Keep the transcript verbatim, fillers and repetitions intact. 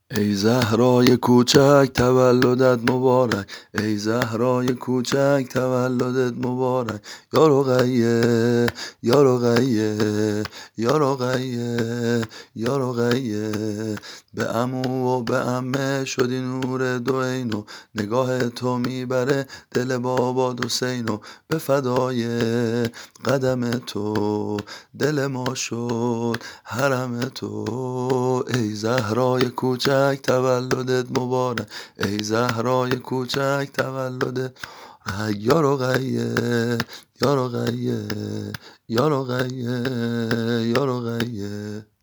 ای زهرای کوچک تولدت مبارک، ای زهرای کوچک تولدت مبارک. یا رقیه یا رقیه یا رقیه یا رقیه. به عمو و به عمه شدی نور دو عینو، نگاه تو میبره دل بابا حسینو. به فدای قدم تو دل ما شد حرم تو. ای زهرای کوچک تولدت مبارک، ای زهرای کوچک تولدت مبارک. یا رقیه یا رقیه یا رقیه یا رقیه.